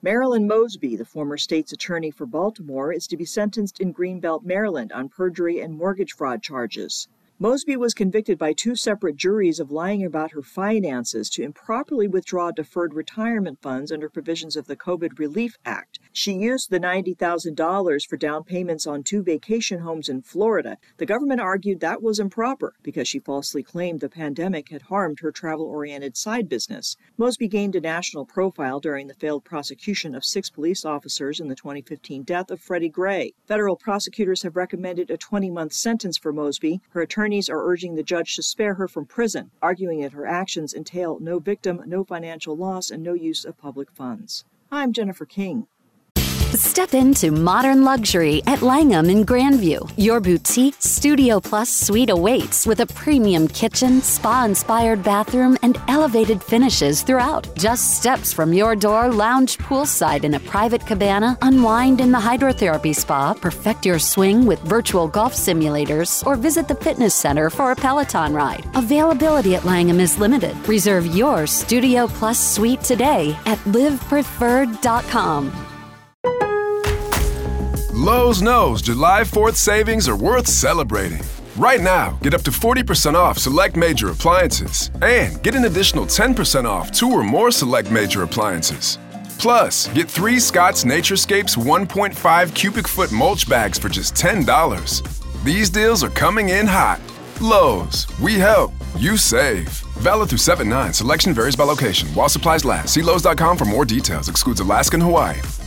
Marilyn Mosby, the former state's attorney for Baltimore, is to be sentenced in Greenbelt, Maryland on perjury and mortgage fraud charges. Mosby was convicted by 2 separate juries of lying about her finances to improperly withdraw deferred retirement funds under provisions of the COVID Relief Act. She used the $90,000 for down payments on 2 vacation homes in Florida. The government argued that was improper because she falsely claimed the pandemic had harmed her travel-oriented side business. Mosby gained a national profile during the failed prosecution of 6 police officers in the 2015 death of Freddie Gray. Federal prosecutors have recommended a 20-month sentence for Mosby. Her attorneys are urging the judge to spare her from prison, arguing that her actions entail no victim, no financial loss, and no use of public funds. I'm Jennifer King. Step into modern luxury at Langham in Grandview. Your boutique Studio Plus suite awaits with a premium kitchen, spa-inspired bathroom, and elevated finishes throughout. Just steps from your door, lounge poolside in a private cabana, unwind in the hydrotherapy spa, perfect your swing with virtual golf simulators, or visit the fitness center for a Peloton ride. Availability at Langham is limited. Reserve your Studio Plus suite today at livepreferred.com. Lowe's knows July 4th savings are worth celebrating. Right now, get up to 40% off select major appliances and get an additional 10% off 2 or more select major appliances. Plus, get 3 Scott's Naturescapes 1.5 cubic foot mulch bags for just $10. These deals are coming in hot. Lowe's, we help, you save. Valid through 7/9. Selection varies by location. While supplies last. See Lowe's.com for more details. Excludes Alaska and Hawaii.